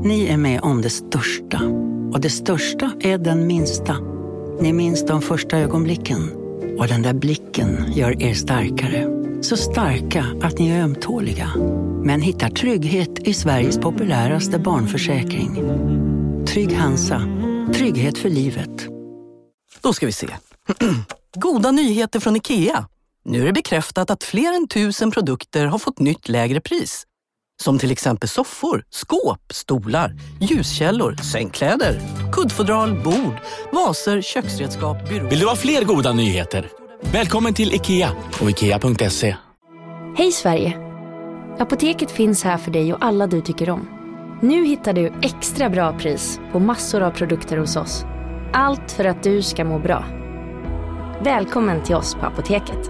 Ni är med om det största. Och det största är den minsta. Ni minns de första ögonblicken. Och den där blicken gör er starkare. Så starka att ni är ömtåliga. Men hittar trygghet i Sveriges populäraste barnförsäkring. Trygg Hansa. Trygghet för livet. Då ska vi se. Goda nyheter från IKEA. Nu är det bekräftat att fler än 1000 produkter har fått nytt lägre pris. Som till exempel soffor, skåp, stolar, ljuskällor, sängkläder, kuddfodral, bord, vaser, köksredskap, byråer. Vill du ha fler goda nyheter? Välkommen till IKEA och IKEA.se. Hej Sverige! Apoteket finns här för dig och alla du tycker om. Nu hittar du extra bra pris på massor av produkter hos oss. Allt för att du ska må bra. Välkommen till oss på Apoteket.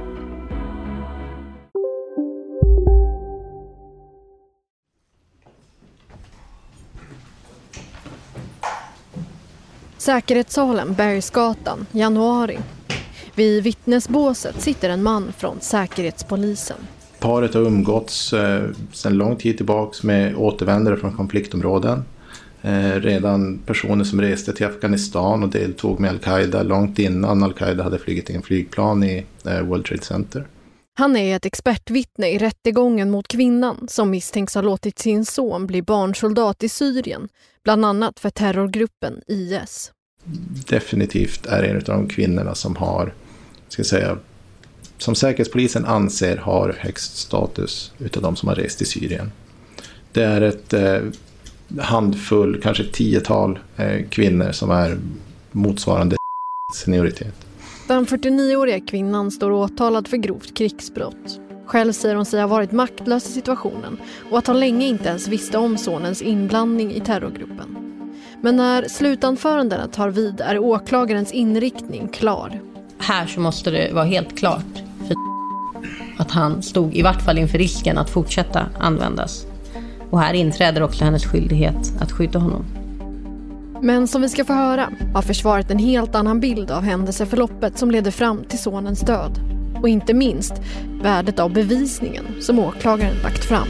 Säkerhetssalen, Bergsgatan, januari. Vid vittnesbåset sitter en man från Säkerhetspolisen. Paret har umgåtts sedan lång tid tillbaka med återvändare från konfliktområden. Redan personer som reste till Afghanistan och deltog med Al-Qaida långt innan Al-Qaida hade flugit in flygplan i World Trade Center. Han är ett expertvittne i rättegången mot kvinnan som misstänks ha låtit sin son bli barnsoldat i Syrien, bland annat för terrorgruppen IS. Definitivt är en av de kvinnorna som har, som Säkerhetspolisen anser har högst status utav de som har rest i Syrien. Det är ett handfull, kanske 10-tal kvinnor som är motsvarande senioritet. Den 49-åriga kvinnan står åtalad för grovt krigsbrott. Själv säger hon sig ha varit maktlös i situationen och att hon länge inte ens visste om sonens inblandning i terrorgruppen. Men när slutanförandena tar vid är åklagarens inriktning klar. Här så måste det vara helt klart för att han stod i vart fall inför risken att fortsätta användas. Och här inträder också hennes skyldighet att skydda honom. Men som vi ska få höra har försvaret en helt annan bild av händelseförloppet som leder fram till sonens död. Och inte minst värdet av bevisningen som åklagaren lagt fram.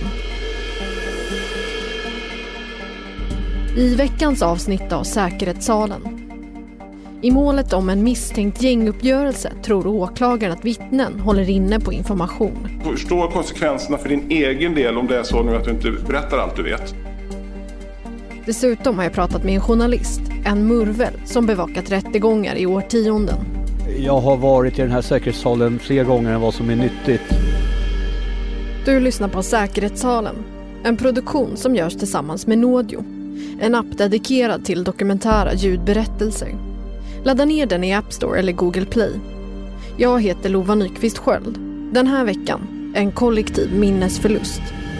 I veckans avsnitt av Säkerhetssalen. I målet om en misstänkt gänguppgörelse tror åklagaren att vittnen håller inne på information. Förstå konsekvenserna för din egen del om det är så nu att du inte berättar allt du vet. Dessutom har jag pratat med en journalist, en murvel, som bevakat rättegångar i årtionden. Jag har varit i den här säkerhetssalen fler gånger än vad som är nyttigt. Du lyssnar på Säkerhetssalen, en produktion som görs tillsammans med Nodio. En app dedikerad till dokumentära ljudberättelser. Ladda ner den i App Store eller Google Play. Jag heter Lova Nyqvist Sköld. Den här veckan, en kollektiv minnesförlust.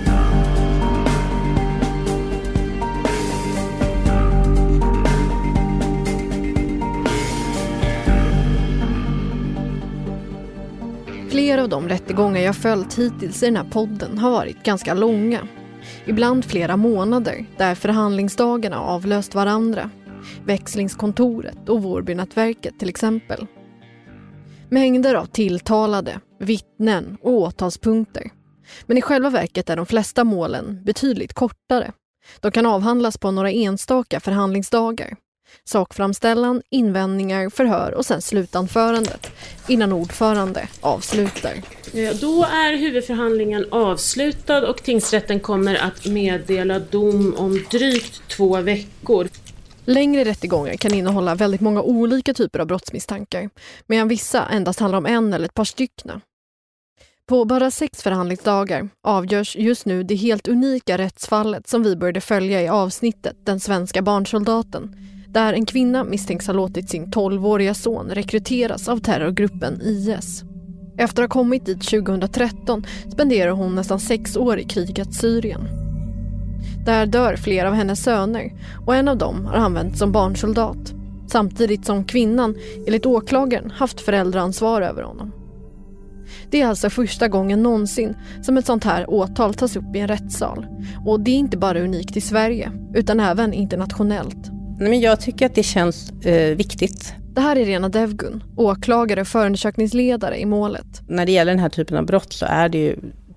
Flera av de rättegångar jag följt hittills i den här podden har varit ganska långa. Ibland flera månader, där förhandlingsdagarna avlöst varandra. Växlingskontoret och Vårbynätverket till exempel. Mängder av tilltalade, vittnen och åtalspunkter. Men i själva verket är de flesta målen betydligt kortare. De kan avhandlas på några enstaka förhandlingsdagar. Sakframställan, invändningar, förhör och sen slutanförandet innan ordförande avslutar. Då är huvudförhandlingen avslutad och tingsrätten kommer att meddela dom om drygt 2 veckor. Längre rättegångar kan innehålla väldigt många olika typer av brottsmisstankar, medan vissa endast handlar om en eller ett par styckna. På bara 6 förhandlingsdagar avgörs just nu det helt unika rättsfallet som vi började följa i avsnittet Den svenska barnsoldaten, där en kvinna misstänks ha låtit sin 12-åriga son rekryteras av terrorgruppen IS. Efter att ha kommit dit 2013 spenderar hon nästan 6 år i kriget Syrien. Där dör flera av hennes söner och en av dem har använts som barnsoldat, samtidigt som kvinnan enligt åklagaren haft föräldraansvar över honom. Det är alltså första gången någonsin som ett sånt här åtal tas upp i en rättssal. Och det är inte bara unikt i Sverige, utan även internationellt. Men jag tycker att det känns viktigt. Det här är Rena Devgun, åklagare och förundersökningsledare i målet. När det gäller den här typen av brott så är det ju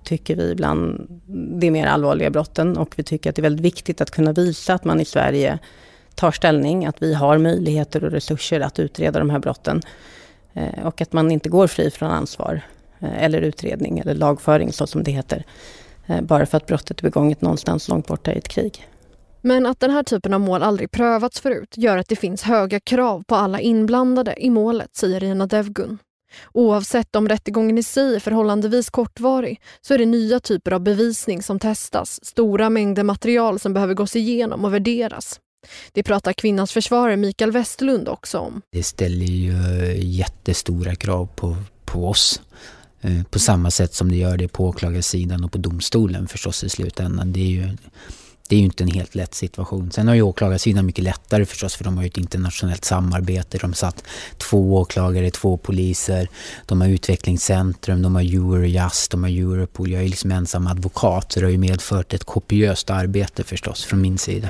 tycker vi bland de mer allvarliga brotten, och vi tycker att det är väldigt viktigt att kunna visa att man i Sverige tar ställning, att vi har möjligheter och resurser att utreda de här brotten och att man inte går fri från ansvar eller utredning eller lagföring så som det heter, bara för att brottet är begånget någonstans långt borta i ett krig. Men att den här typen av mål aldrig prövats förut gör att det finns höga krav på alla inblandade i målet, säger Rina Devgun. Oavsett om rättegången i sig är förhållandevis kortvarig så är det nya typer av bevisning som testas, stora mängder material som behöver gås igenom och värderas. Det pratar kvinnans försvarare Mikael Westerlund också om. Det ställer ju jättestora krav på oss. På samma sätt som det gör det på åklagarsidan och på domstolen förstås i slutändan. Det är ju inte en helt lätt situation. Sen har ju åklagarsidan mycket lättare förstås, för de har ju ett internationellt samarbete. De satt 2 åklagare, 2 poliser. De har utvecklingscentrum, de har Eurojust, de har Europol. Jag är liksom ensam advokat, så det har ju medfört ett kopiöst arbete förstås från min sida.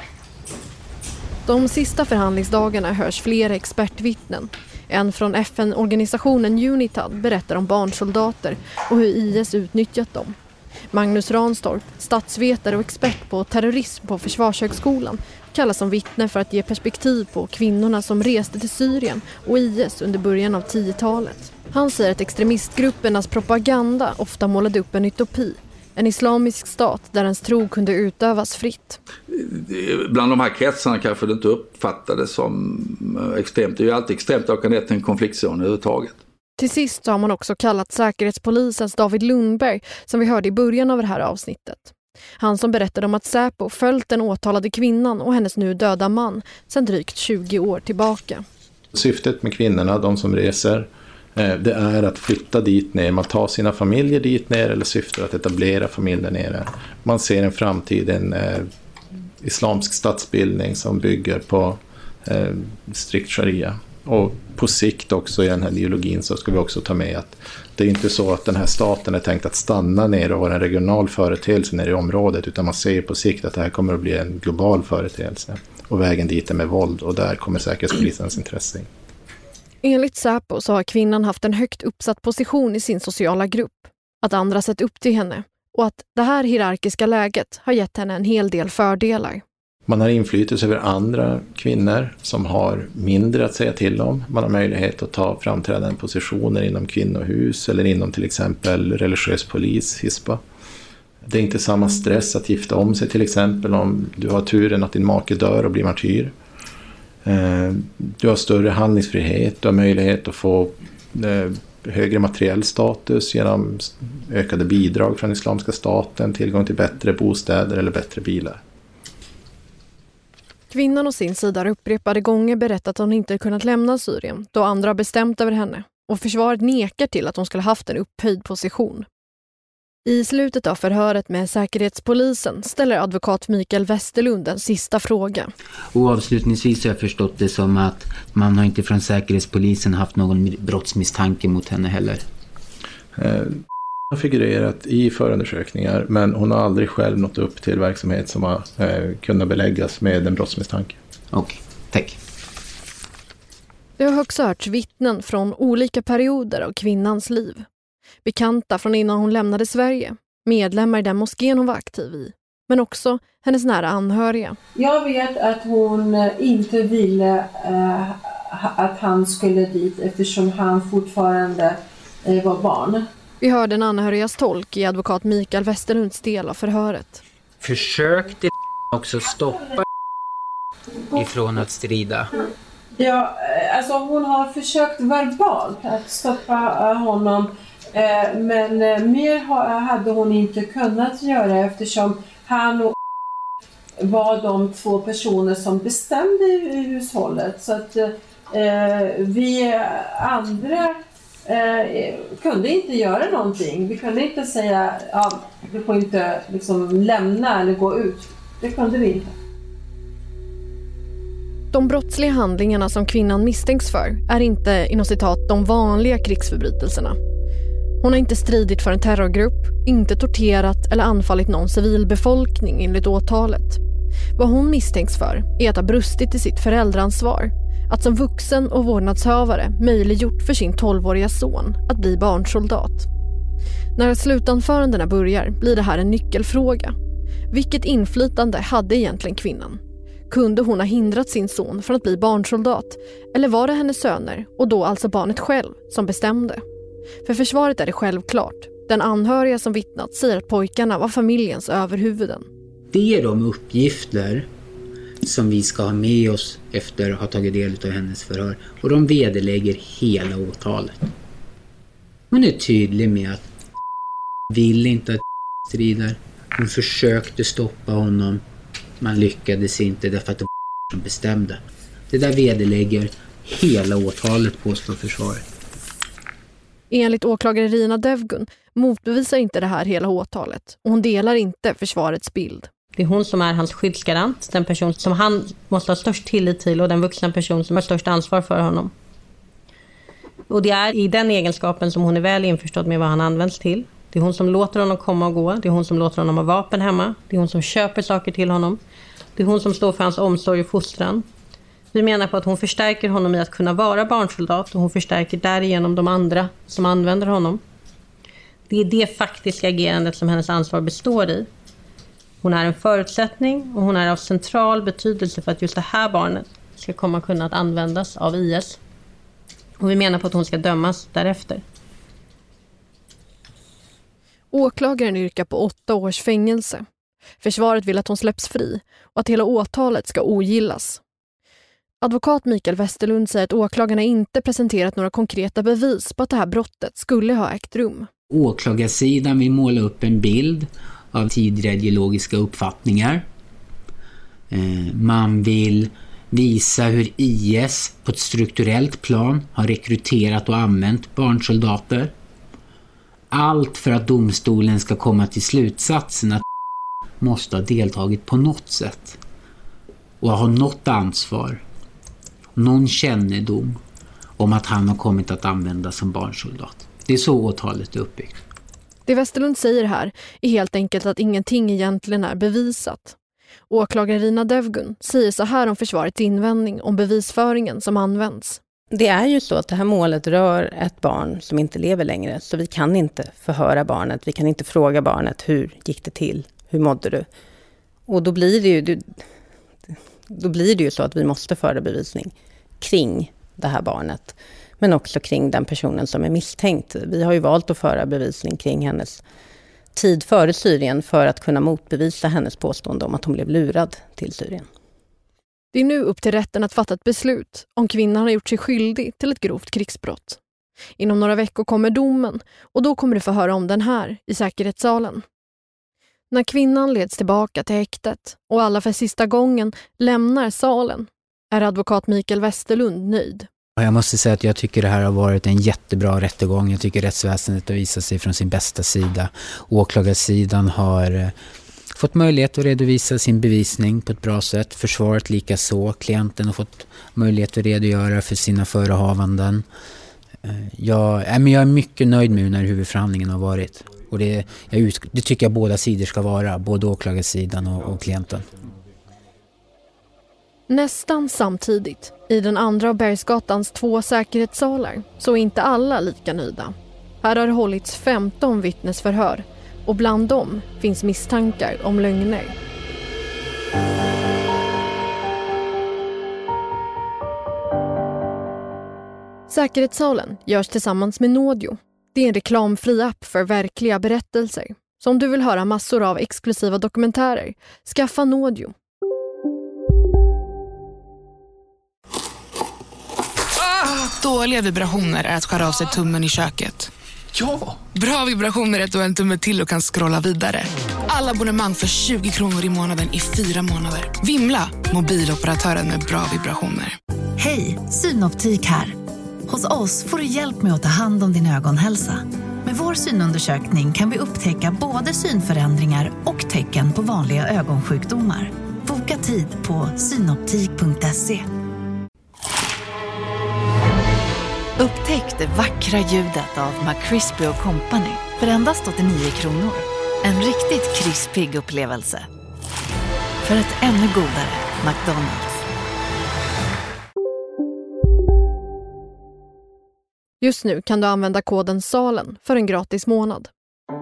De sista förhandlingsdagarna hörs flera expertvittnen. En från FN-organisationen UNITAD berättar om barnsoldater och hur IS utnyttjat dem. Magnus Ranstorp, statsvetare och expert på terrorism på Försvarshögskolan, kallas som vittne för att ge perspektiv på kvinnorna som reste till Syrien och IS under början av 10-talet. Han säger att extremistgruppernas propaganda ofta målade upp en utopi. En islamisk stat där ens tro kunde utövas fritt. Bland de här kretsarna kanske det inte uppfattades som extremt. Det är ju alltid extremt att åka ner till en konfliktzon överhuvudtaget. Till sist har man också kallat Säkerhetspolisens David Lundberg, som vi hörde i början av det här avsnittet. Han som berättade om att Säpo följt den åtalade kvinnan och hennes nu döda man sedan drygt 20 år tillbaka. Syftet med kvinnorna, de som reser, det är att flytta dit ner. Man tar sina familjer dit ner eller syftar att etablera familjer nere. Man ser en framtid, en islamsk statsbildning som bygger på strikt sharia. Och på sikt också i den här ideologin så ska vi också ta med att det är inte så att den här staten är tänkt att stanna ner och vara en regional företeelse nere i området, utan man ser på sikt att det här kommer att bli en global företeelse. Och vägen dit är med våld, och där kommer Säkerhetspolisens intresse in. Enligt Säpo så har kvinnan haft en högt uppsatt position i sin sociala grupp, att andra sett upp till henne och att det här hierarkiska läget har gett henne en hel del fördelar. Man har inflytelse över andra kvinnor som har mindre att säga till om. Man har möjlighet att ta framträdande positioner inom kvinnohus eller inom till exempel religiös polis, HISPA. Det är inte samma stress att gifta om sig till exempel om du har turen att din make dör och blir martyr. Du har större handlingsfrihet, du har möjlighet att få högre materiell status genom ökade bidrag från Islamiska staten, tillgång till bättre bostäder eller bättre bilar. Kvinnan å sin sida har upprepade gånger berättat att hon inte kunnat lämna Syrien då andra har bestämt över henne, och försvaret nekar till att hon skulle haft en upphöjd position. I slutet av förhöret med Säkerhetspolisen ställer advokat Mikael Westerlund en sista fråga. Och avslutningsvis har jag förstått det som att man har inte från Säkerhetspolisen haft någon brottsmisstanke mot henne heller. Hon har figurerat i förundersökningar, men hon har aldrig själv nått upp till verksamhet som har kunnat beläggas med en brottsmisstanke. Okej, tack. Det har också hörts vittnen från olika perioder av kvinnans liv. Bekanta från innan hon lämnade Sverige, medlemmar i den moskén hon var aktiv i, men också hennes nära anhöriga. Jag vet att hon inte ville att han skulle dit eftersom han fortfarande var barn. Vi hörde en anhörigas tolk i advokat Mikael Westerlunds del av förhöret. Försökte också stoppa ifrån att strida? Ja, alltså hon har försökt verbalt att stoppa honom. Men mer hade hon inte kunnat göra eftersom han och var de 2 personer som bestämde i hushållet. Så att vi andra kunde inte göra någonting. Vi kunde inte säga ja, du får inte liksom lämna eller gå ut. Det kunde vi inte. De brottsliga handlingarna som kvinnan misstänks för är inte inom citat de vanliga krigsförbrytelserna. Hon har inte stridit för en terrorgrupp, inte torterat eller anfallit någon civilbefolkning enligt åtalet. Vad hon misstänks för är att ha brustit i sitt föräldraansvar, att som vuxen och vårdnadshavare möjliggjort för sin 12-åriga son att bli barnsoldat. När slutanförandena börjar blir det här en nyckelfråga. Vilket inflytande hade egentligen kvinnan? Kunde hon ha hindrat sin son från att bli barnsoldat? Eller var det hennes söner, och då alltså barnet själv, som bestämde? För försvaret är det självklart. Den anhöriga som vittnat säger att pojkarna var familjens överhuvuden. Det är de uppgifter som vi ska ha med oss efter att ha tagit del av hennes förhör. Och de vederlägger hela åtalet. Hon är tydlig med att vill inte att strider. Hon försökte stoppa honom. Man lyckades inte därför att det var som bestämde. Det där vederlägger hela åtalet, påstår försvaret. Enligt åklagare Rina Devgun motbevisar inte det här hela åtalet. Och hon delar inte försvarets bild. Det är hon som är hans skyddsgarant. Den person som han måste ha störst tillit till och den vuxna person som har störst ansvar för honom. Och det är i den egenskapen som hon är väl införstådd med vad han används till. Det är hon som låter honom komma och gå. Det är hon som låter honom ha vapen hemma. Det är hon som köper saker till honom. Det är hon som står för hans omsorg och fostran. Vi menar på att hon förstärker honom i att kunna vara barnsoldat. Och hon förstärker därigenom de andra som använder honom. Det är det faktiska agerandet som hennes ansvar består i. Hon är en förutsättning och hon är av central betydelse för att just det här barnet ska komma kunna att användas av IS. Och vi menar på att hon ska dömas därefter. Åklagaren yrkar på 8 års fängelse. Försvaret vill att hon släpps fri och att hela åtalet ska ogillas. Advokat Mikael Westerlund säger att åklagarna inte presenterat några konkreta bevis på att det här brottet skulle ha ägt rum. Åklagarsidan vill måla upp en bild av tidigare ideologiska uppfattningar. Man vill visa hur IS på ett strukturellt plan har rekryterat och använt barnsoldater. Allt för att domstolen ska komma till slutsatsen att måste ha deltagit på något sätt och ha något ansvar, någon kännedom om att han har kommit att användas som barnsoldat. Det är så åtalet är uppbyggt. Det Westerlund säger här är helt enkelt att ingenting egentligen är bevisat. Åklagare Rina Devgun säger så här om försvarets invändning om bevisföringen som används. Det är ju så att det här målet rör ett barn som inte lever längre, så vi kan inte förhöra barnet, vi kan inte fråga barnet hur gick det till, hur mådde du? Och då blir det ju så att vi måste föra bevisning kring det här barnet, men också kring den personen som är misstänkt. Vi har ju valt att föra bevisning kring hennes tid före Syrien för att kunna motbevisa hennes påstående om att hon blev lurad till Syrien. Det är nu upp till rätten att fatta ett beslut om kvinnan har gjort sig skyldig till ett grovt krigsbrott. Inom några veckor kommer domen och då kommer du få höra om den här i säkerhetssalen. När kvinnan leds tillbaka till häktet och alla för sista gången lämnar salen är advokat Mikael Westerlund nöjd. Jag måste säga att jag tycker det här har varit en jättebra rättegång. Jag tycker rättsväsendet har visat sig från sin bästa sida. Åklagarsidan har fått möjlighet att redovisa sin bevisning på ett bra sätt. Försvaret lika så. Klienten har fått möjlighet att redogöra för sina förehavanden. Jag är mycket nöjd med när huvudförhandlingen har varit. Och det tycker jag båda sidor ska vara. Både åklagarsidan och klienten. Nästan samtidigt, i den andra av Bergsgatans 2 säkerhetssalar, så är inte alla lika nöjda. Här har det hållits 15 vittnesförhör och bland dem finns misstankar om lögner. Säkerhetssalen görs tillsammans med Nådio. Det är en reklamfri app för verkliga berättelser. Så om du vill höra massor av exklusiva dokumentärer, skaffa Nådio. Dåliga vibrationer är att skära av sig tummen i köket. Ja! Bra vibrationer är att du har en tumme till och kan scrolla vidare. Alla abonnemang för 20 kronor i månaden i 4 månader. Vimla! Mobiloperatören med bra vibrationer. Hej, Synoptik här. Hos oss får du hjälp med att ta hand om din ögonhälsa. Med vår synundersökning kan vi upptäcka både synförändringar och tecken på vanliga ögonsjukdomar. Boka tid på synoptik.se. Upptäck det vackra ljudet av McCrispy & Company för endast 89 kronor. En riktigt krispig upplevelse. För ett ännu godare McDonald's. Just nu kan du använda koden SALEN för en gratis månad.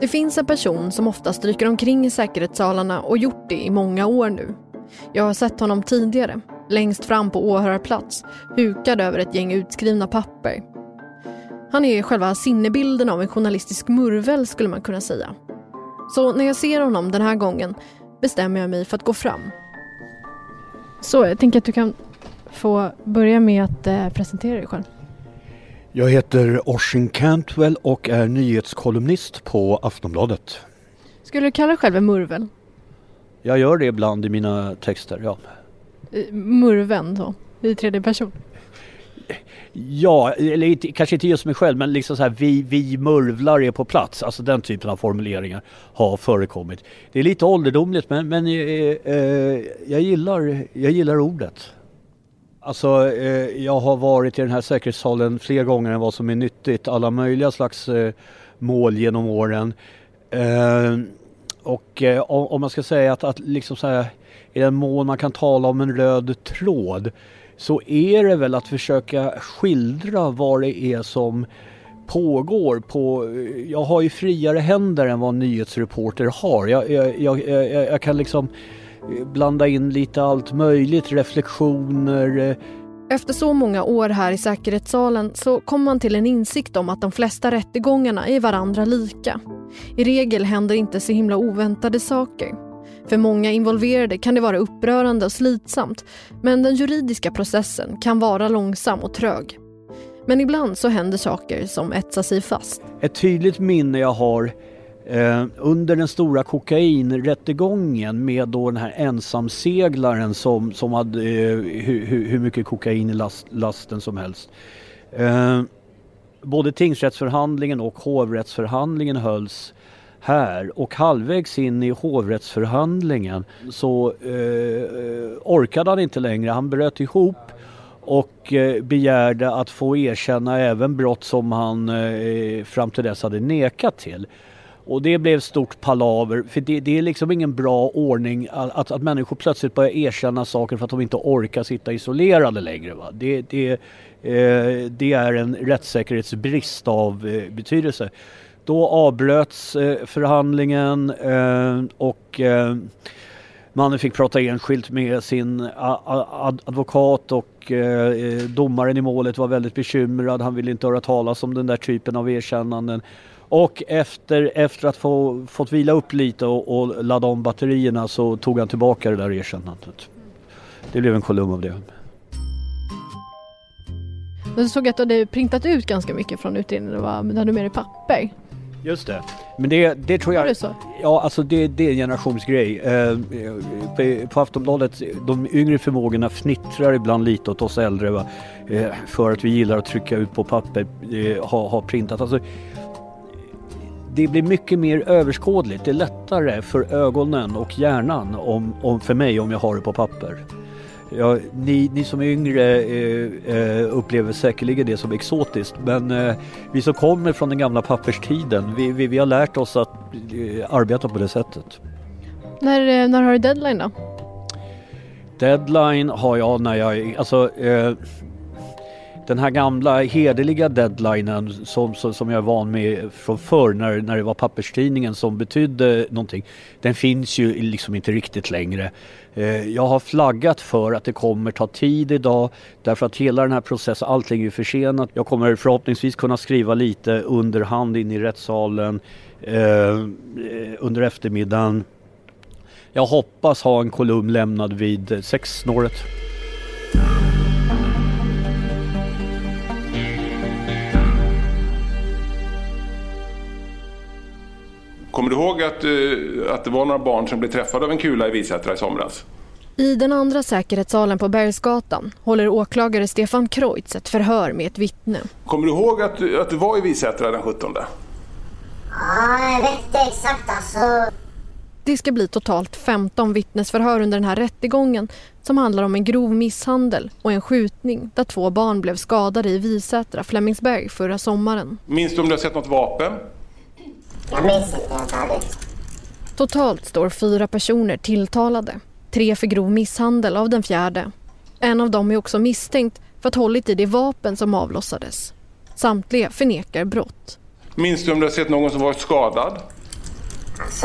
Det finns en person som ofta stryker omkring i säkerhetssalarna och gjort det i många år nu. Jag har sett honom tidigare, längst fram på åhörarplats, hukad över ett gäng utskrivna papper. Han är själva sinnebilden av en journalistisk murvel, skulle man kunna säga. Så när jag ser honom den här gången bestämmer jag mig för att gå fram. Så jag tänker att du kan få börja med att presentera dig själv. Jag heter Oisin Cantwell och är nyhetskolumnist på Aftonbladet. Skulle du kalla dig själv en murvel? Jag gör det ibland i mina texter, ja. Murven då, i tredje person? Ja, eller kanske inte just mig själv, men liksom så här, vi murvlar är på plats. Alltså den typen av formuleringar har förekommit. Det är lite ålderdomligt, men jag gillar ordet. Alltså, jag har varit i den här säkerhetssalen fler gånger än vad som är nyttigt. Alla möjliga slags mål genom åren. Och om man ska säga att liksom så här, i den mån man kan tala om en röd tråd, så är det väl att försöka skildra vad det är som pågår. Jag har ju friare händer än vad nyhetsreporter har. Jag kan liksom blanda in lite allt möjligt, reflektioner. Efter så många år här i säkerhetssalen så kommer man till en insikt om att de flesta rättegångarna är varandra lika. I regel händer inte så himla oväntade saker. För många involverade kan det vara upprörande och slitsamt, men den juridiska processen kan vara långsam och trög. Men ibland så händer saker som etsar sig fast. Ett tydligt minne jag har under den stora kokainrättegången med då den här ensamseglaren som hade hur mycket kokain i lasten som helst. Både tingsrättsförhandlingen och hovrättsförhandlingen hölls här, och halvvägs in i hovrättsförhandlingen så orkade han inte längre. Han bröt ihop och begärde att få erkänna även brott som han fram till dess hade nekat till. Och det blev stort palaver, för det är liksom ingen bra ordning att människor plötsligt börjar erkänna saker för att de inte orkar sitta isolerade längre. Va? Det är en rättssäkerhetsbrist av betydelse. Då avbröts förhandlingen och mannen fick prata enskilt med sin advokat, och domaren i målet var väldigt bekymrad. Han ville inte höra talas om den där typen av erkännanden. Och efter att fått vila upp lite och ladda om batterierna så tog han tillbaka det där erkännandet. Det blev en kolumn av det. Men du såg att du hade printat ut ganska mycket från utredningen. Det hade med dig papper. Just det. Men det tror jag... Är det så? Ja, alltså det är en generationsgrej. På Aftonbladet, de yngre förmågorna fnittrar ibland lite åt oss äldre, va? För att vi gillar att trycka ut på papper, ha printat. Alltså, det blir mycket mer överskådligt. Det är lättare för ögonen och hjärnan för mig om jag har det på papper. Ja, ni som är yngre upplever säkerligen det som exotiskt, men vi som kommer från den gamla papperstiden, vi har lärt oss att arbeta på det sättet. När har du deadline då? Deadline har jag när jag... den här gamla hederliga deadlinen som jag är van med från förr när det var papperstidningen som betydde någonting, den finns ju liksom inte riktigt längre. Jag har flaggat för att det kommer ta tid idag, därför att hela den här processen, allting är försenat. Jag kommer förhoppningsvis kunna skriva lite under hand in i rättssalen under eftermiddagen. Jag hoppas ha en kolumn lämnad vid 6-snåret. Kommer du ihåg att det var några barn som blev träffade av en kula i Visätra i somras? I den andra säkerhetssalen på Bergsgatan håller åklagare Stefan Kreutz ett förhör med ett vittne. Kommer du ihåg att du var i Visätra den 17? Ja, jag vet inte exakt alltså. Det ska bli totalt 15 vittnesförhör under den här rättegången som handlar om en grov misshandel och en skjutning där 2 barn blev skadade i Visätra, Flemingsberg förra sommaren. Minns du om du har sett något vapen? Jag minns inte taget. Totalt står 4 personer tilltalade. 3 för grov misshandel av den 4:e. En av dem är också misstänkt för att ha hållit i det vapen som avlossades. Samtliga förnekar brott. Minns du om du har sett någon som varit skadad? Alltså...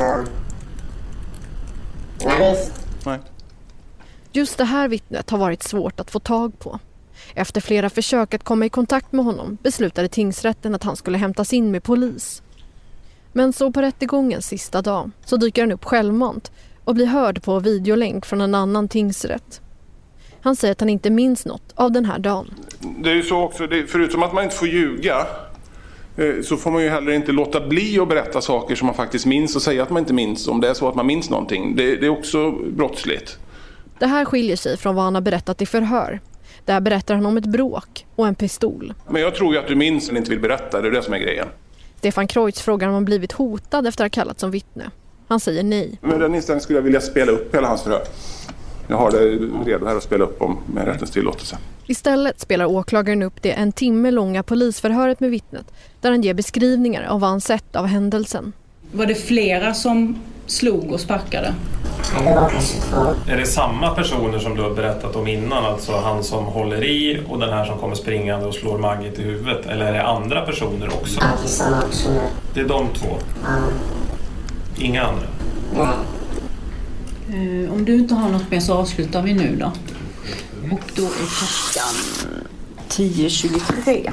Nej, visst. Nej. Just det här vittnet har varit svårt att få tag på. Efter flera försök att komma i kontakt med honom beslutade tingsrätten att han skulle hämtas in med polis. Men så på rättegångens sista dag så dyker han upp självmant och blir hörd på videolänk från en annan tingsrätt. Han säger att han inte minns något av den här dagen. Det är ju så också, förutom att man inte får ljuga så får man ju heller inte låta bli att berätta saker som man faktiskt minns och säga att man inte minns om det är så att man minns någonting. Det är också brottsligt. Det här skiljer sig från vad han har berättat i förhör. Där berättar han om ett bråk och en pistol. Men jag tror ju att du minns eller inte vill berätta, det är det som är grejen. Stefan Kreutz frågar om han blivit hotad efter att ha kallats som vittne. Han säger nej. Med den inställningen skulle jag vilja spela upp hela hans förhör. Jag har det redo här att spela upp om med rättens tillåtelse. Istället spelar åklagaren upp det 1 timme långa polisförhöret med vittnet där han ger beskrivningar av vad han sett av händelsen. Var det flera som slog och sparkade? Är det samma personer som du har berättat om innan? Alltså han som håller i och den här som kommer springande och slår Magget i huvudet? Eller är det andra personer också? Det är de två? Inga andra? Om du inte har något mer så avslutar vi nu då. Och då är klockan 10:23.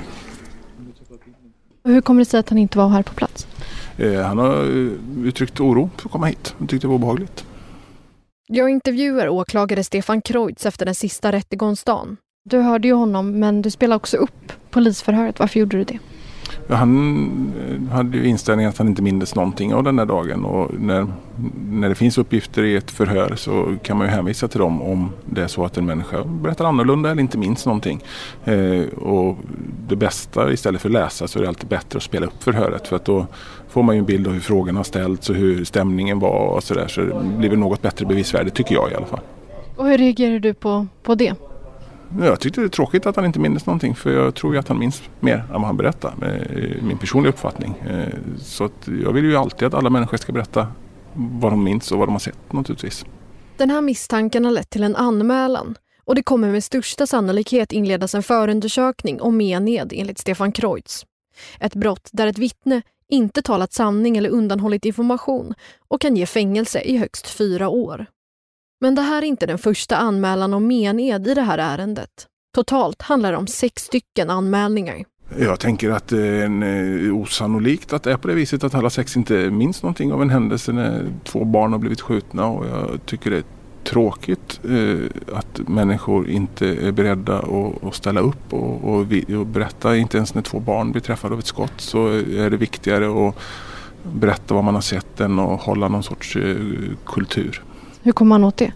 Hur kommer det sig att han inte var här på plats? Han har uttryckt oro för att komma hit. Han tyckte det var obehagligt. Jag intervjuar åklagare Stefan Kreutz efter den sista rättegångsdagen. Du hörde ju honom, men du spelade också upp polisförhöret. Varför gjorde du det? Han hade ju inställningen att han inte mindes någonting av den där dagen. Och när det finns uppgifter i ett förhör så kan man ju hänvisa till dem om det är så att en människa berättar annorlunda eller inte minns någonting. Och det bästa, istället för att läsa, så är det alltid bättre att spela upp förhöret. För att då får man ju en bild av hur frågorna har ställts och hur stämningen var och sådär. Så det blir väl något bättre bevisvärde, tycker jag i alla fall. Och hur reagerar du på det? Jag tyckte det är tråkigt att han inte minns någonting, för jag tror ju att han minns mer än vad han berättar, min personliga uppfattning. Så att jag vill ju alltid att alla människor ska berätta vad de minns och vad de har sett naturligtvis. Den här misstanken har lett till en anmälan och det kommer med största sannolikhet inledas en förundersökning om mened enligt Stefan Kreutz. Ett brott där ett vittne inte talat sanning eller undanhållit information och kan ge fängelse i högst 4 år. Men det här är inte den första anmälan om mened i det här ärendet. Totalt handlar det om 6 stycken anmälningar. Jag tänker att det är osannolikt att det är på det viset att alla 6 inte minns någonting av en händelse när 2 barn har blivit skjutna. Och jag tycker det är tråkigt att människor inte är beredda att ställa upp och berätta. Inte ens när 2 barn blir träffade av ett skott så är det viktigare att berätta vad man har sett än att hålla någon sorts kultur. Hur kommer man åt det?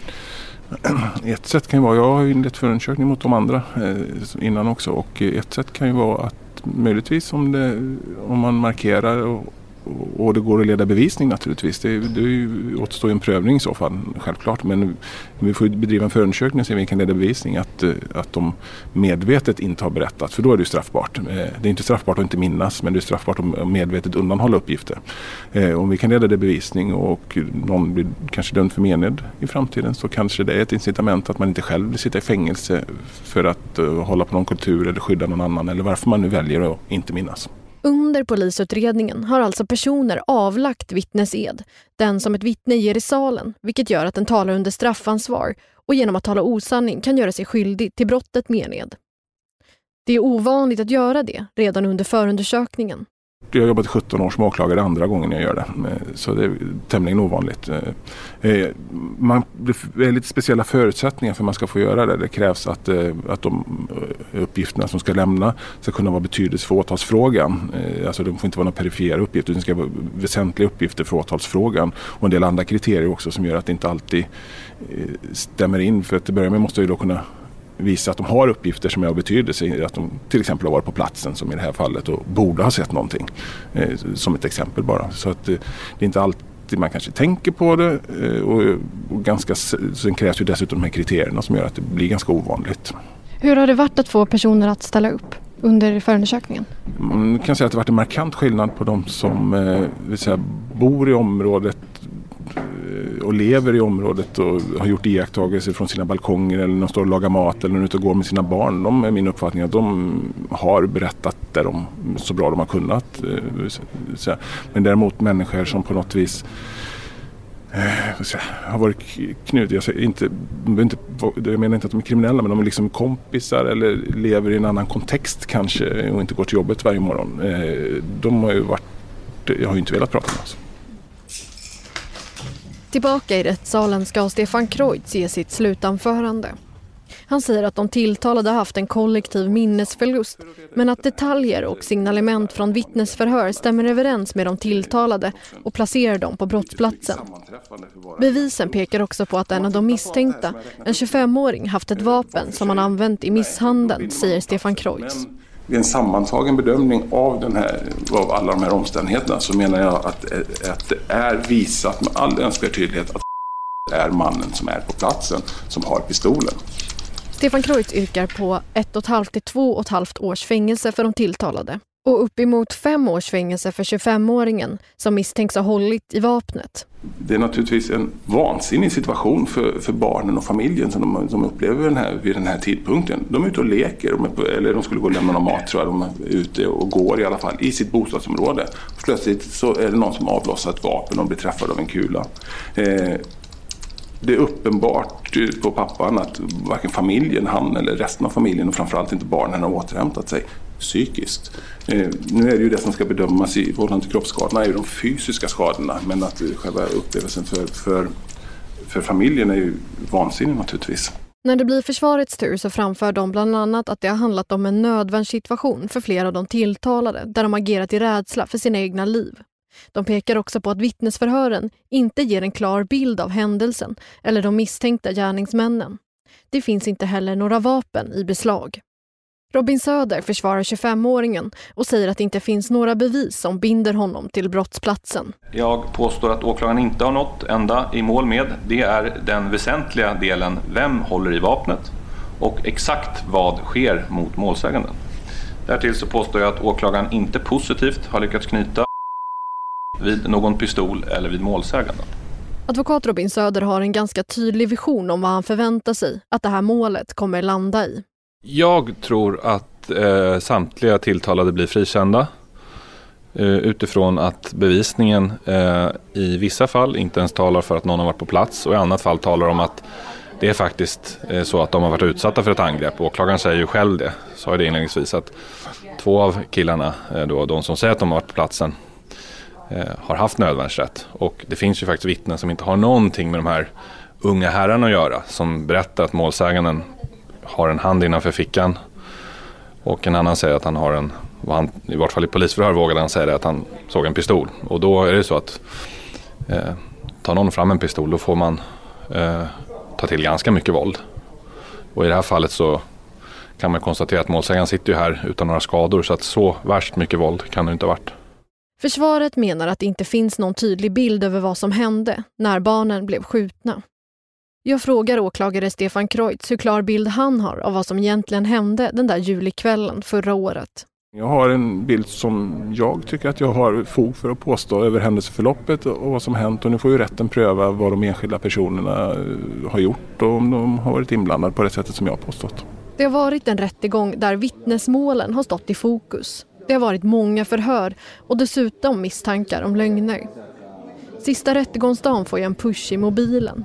Ett sätt kan ju vara, jag har ju inlett förundersökning mot de andra innan också, och ett sätt kan ju vara att möjligtvis om man markerar och det går att leda bevisning naturligtvis. Det återstår en prövning i så fall, självklart. Men vi får bedriva en förundersökning och se om vi kan leda bevisning att de medvetet inte har berättat. För då är det ju straffbart. Det är inte straffbart att inte minnas, men det är straffbart att medvetet undanhålla uppgifter. Om vi kan leda det bevisning och någon blir kanske dömd för mened i framtiden, så kanske det är ett incitament att man inte själv vill sitta i fängelse för att hålla på någon kultur eller skydda någon annan, eller varför man nu väljer att inte minnas. Under polisutredningen har alltså personer avlagt vittnesed, den som ett vittne ger i salen, vilket gör att den talar under straffansvar och genom att tala osanning kan göra sig skyldig till brottet mened. Det är ovanligt att göra det redan under förundersökningen. Jag har jobbat 17 år som åklagare andra gången jag gör det, så det är tämligen ovanligt. Det är lite speciella förutsättningar för att man ska få göra det. Det krävs att de uppgifterna som ska lämna ska kunna vara betydelse för åtalsfrågan. Alltså de får inte vara några perifera uppgifter, utan det ska vara väsentliga uppgifter för åtalsfrågan. Och en del andra kriterier också som gör att det inte alltid stämmer in. För att det börjar med måste ju då kunna visa att de har uppgifter som är av betydelse, att de till exempel har varit på platsen som i det här fallet och borde ha sett någonting, som ett exempel bara. Så att det är inte alltid man kanske tänker på det, och ganska, sen krävs ju dessutom de här kriterierna som gör att det blir ganska ovanligt. Hur har det varit att få personer att ställa upp under förundersökningen? Man kan säga att det har varit en markant skillnad på de som bor i området och lever i området och har gjort iakttagelser från sina balkonger eller de står och lagar mat eller ute och går med sina barn. De är min uppfattning att de har berättat det så bra de har kunnat. Men däremot människor som på något vis har varit knutna. Jag menar inte att de är kriminella, men de är liksom kompisar eller lever i en annan kontext kanske och inte går till jobbet varje morgon. De har ju varit, jag har ju inte velat prata med oss. Tillbaka i rättssalen ska Stefan Kreutz ge sitt slutanförande. Han säger att de tilltalade haft en kollektiv minnesförlust, men att detaljer och signalement från vittnesförhör stämmer överens med de tilltalade och placerar dem på brottsplatsen. Bevisen pekar också på att en av de misstänkta, en 25-åring, haft ett vapen som han använt i misshandeln, säger Stefan Kreutz. Vid en sammantagen bedömning av alla de här omständigheterna så menar jag att det är visat med all önskvärd tydlighet att det är mannen som är på platsen som har pistolen. Stefan Kreutz yrkar på 1,5 till 2,5 års fängelse för de tilltalade och uppemot 5 års fängelse för 25-åringen som misstänks ha hållit i vapnet. Det är naturligtvis en vansinnig situation för barnen och familjen som de upplever vid den här tidpunkten. De är ute och leker, eller de skulle gå och lämna någon mat, tror jag. De är ute och går i alla fall i sitt bostadsområde. Plötsligt så är det någon som avlossar ett vapen och blir träffad av en kula. Det är uppenbart på pappan att varken familjen, han eller resten av familjen och framförallt inte barnen har återhämtat sig psykiskt. Nu är det ju det som ska bedömas i förhållande till kroppsskadorna är ju de fysiska skadorna, men att själva upplevelsen för familjen är ju vansinnig naturligtvis. När det blir försvarets tur så framför de bland annat att det har handlat om en nödvärnssituation för flera av de tilltalade där de agerat i rädsla för sina egna liv. De pekar också på att vittnesförhören inte ger en klar bild av händelsen eller de misstänkta gärningsmännen. Det finns inte heller några vapen i beslag. Robin Söder försvarar 25-åringen och säger att det inte finns några bevis som binder honom till brottsplatsen. Jag påstår att åklagaren inte har nått ända i mål med. Det är den väsentliga delen, vem håller i vapnet och exakt vad sker mot målsäganden. Därtill så påstår jag att åklagaren inte positivt har lyckats knyta vid någon pistol eller vid målsäganden. Advokat Robin Söder har en ganska tydlig vision om vad han förväntar sig att det här målet kommer landa i. Jag tror att samtliga tilltalade blir frikända utifrån att bevisningen i vissa fall inte ens talar för att någon har varit på plats och i annat fall talar om att det är faktiskt så att de har varit utsatta för ett angrepp. Åklagaren säger ju själv det, sa jag det inledningsvis, att 2 av killarna, då, de som säger att de har varit på platsen, har haft nödvärnsrätt. Och det finns ju faktiskt vittnen som inte har någonting med de här unga herrarna att göra, som berättar att målsäganden har en hand innanför fickan och en annan säger att han har i vart fall i polisförhör vågade han säga det, att han såg en pistol. Och då är det så att tar någon fram en pistol, då får man ta till ganska mycket våld. Och i det här fallet så kan man konstatera att målsägaren sitter ju här utan några skador, så att så värst mycket våld kan det inte ha varit. Försvaret menar att det inte finns någon tydlig bild över vad som hände när barnen blev skjutna. Jag frågar åklagare Stefan Kreutz hur klar bild han har av vad som egentligen hände den där julikvällen förra året. Jag har en bild som jag tycker att jag har fog för att påstå över händelseförloppet och vad som hänt. Och nu får ju rätten pröva vad de enskilda personerna har gjort och om de har varit inblandade på det sättet som jag har påstått. Det har varit en rättegång där vittnesmålen har stått i fokus. Det har varit många förhör och dessutom misstankar om lögner. Sista rättegångsdagen får jag en push i mobilen.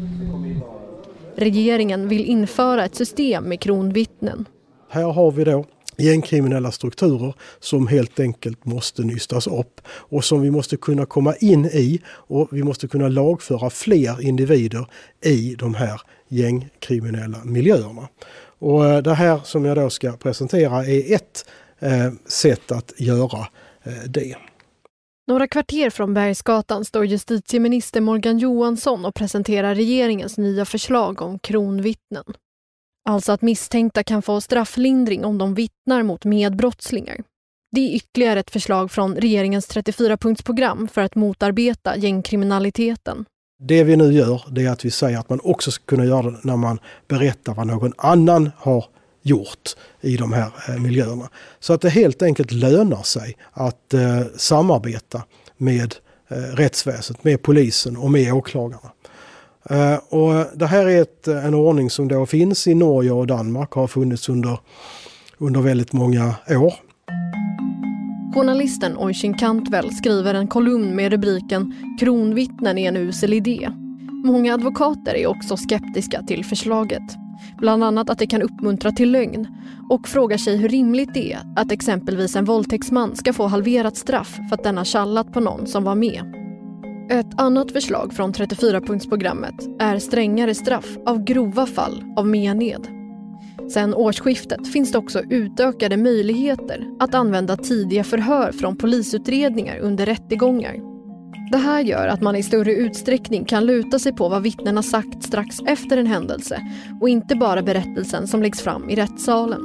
Regeringen vill införa ett system med kronvittnen. Här har vi då gängkriminella strukturer som helt enkelt måste nystas upp och som vi måste kunna komma in i, och vi måste kunna lagföra fler individer i de här gängkriminella miljöerna. Och det här som jag då ska presentera är ett sätt att göra det. Några kvarter från Bergsgatan står justitieminister Morgan Johansson och presenterar regeringens nya förslag om kronvittnen. Alltså att misstänkta kan få strafflindring om de vittnar mot medbrottslingar. Det är ytterligare ett förslag från regeringens 34-punktsprogram för att motarbeta gängkriminaliteten. Det vi nu gör, det är att vi säger att man också ska kunna göra det när man berättar vad någon annan har gjort i de här miljöerna. Så att det helt enkelt lönar sig att samarbeta med rättsväsendet, med polisen och med åklagarna. Och det här är en ordning som då finns i Norge och Danmark, har funnits under väldigt många år. Journalisten Oisin Cantwell skriver en kolumn med rubriken "Kronvittnen är en usel idé". Många advokater är också skeptiska till förslaget. Bland annat att det kan uppmuntra till lögn, och frågar sig hur rimligt det är att exempelvis en våldtäktsman ska få halverat straff för att den har tjallat på någon som var med. Ett annat förslag från 34-punktsprogrammet är strängare straff av grova fall av mened. Sen årsskiftet finns det också utökade möjligheter att använda tidiga förhör från polisutredningar under rättegångar. Det här gör att man i större utsträckning kan luta sig på vad vittnen har sagt strax efter en händelse och inte bara berättelsen som läggs fram i rättssalen.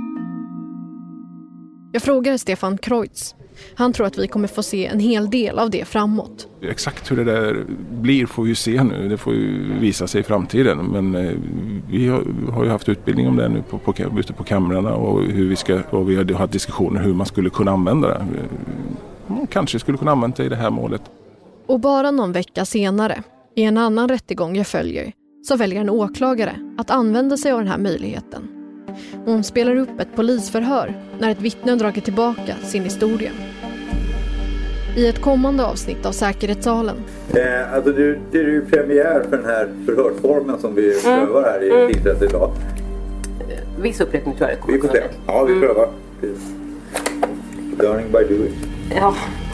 Jag frågar Stefan Kreutz. Han tror att vi kommer få se en hel del av det framåt. Exakt hur det där blir får vi se nu. Det får ju visa sig i framtiden. Men vi har ju haft utbildning om det nu ute på kamrarna och och vi har haft diskussioner hur man skulle kunna använda det. Man kanske skulle kunna använda det i det här målet. Och bara någon vecka senare, i en annan rättegång jag följer, så väljer en åklagare att använda sig av den här möjligheten. Hon spelar upp ett polisförhör när ett vittne dragit tillbaka sin historia. I ett kommande avsnitt av Säkerhetssalen. Alltså det är ju premiär för den här förhörsformen som vi prövar här i tingsrätten idag. Viss upprepning tror jag. Vi får se. Ja, vi prövar. Learning by doing. Ja.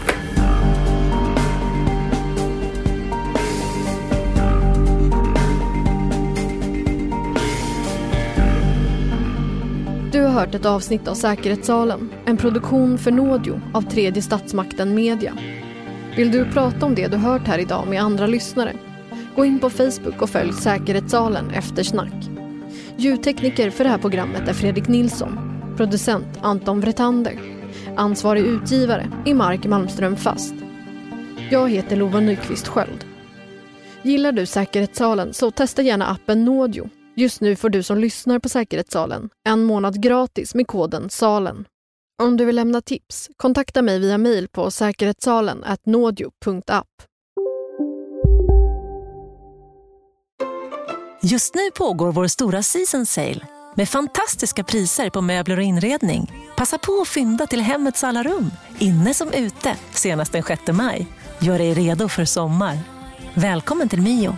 Du har hört ett avsnitt av Säkerhetssalen, en produktion för Nådio av Tredje Statsmakten Media. Vill du prata om det du hört här idag med andra lyssnare? Gå in på Facebook och följ Säkerhetssalen efter snack. Ljudtekniker för det här programmet är Fredrik Nilsson, producent Anton Vretander, ansvarig utgivare är Mark Malmström Fast. Jag heter Lova Nyqvist Sköld. Gillar du Säkerhetssalen så testa gärna appen Nådio. Just nu får du som lyssnar på Säkerhetssalen en månad gratis med koden SALEN. Om du vill lämna tips, kontakta mig via mail på säkerhetssalen@nodio.app. Just nu pågår vår stora season sale med fantastiska priser på möbler och inredning. Passa på att fynda till hemmets alla rum, inne som ute, senast den 6 maj. Gör dig redo för sommar. Välkommen till Mio.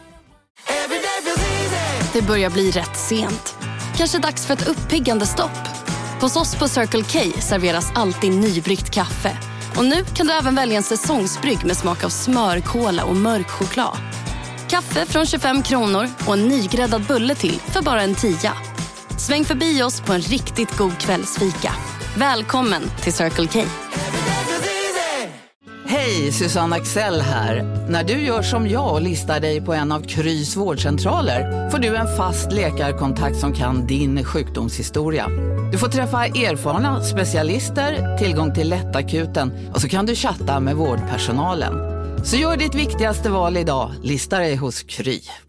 Det börjar bli rätt sent. Kanske dags för ett uppiggande stopp. Hos oss på Circle K serveras alltid nybryggt kaffe. Och nu kan du även välja en säsongsbrygg med smak av smör, kola och mörk choklad. Kaffe från 25 kronor och en nygräddad bulle till för bara en 10. Sväng förbi oss på en riktigt god kvällsfika. Välkommen till Circle K. Hej, Susanne Axel här. När du gör som jag och listar dig på en av Krys vårdcentraler får du en fast läkarkontakt som kan din sjukdomshistoria. Du får träffa erfarna specialister, tillgång till lättakuten och så kan du chatta med vårdpersonalen. Så gör ditt viktigaste val idag, lista dig hos Kry.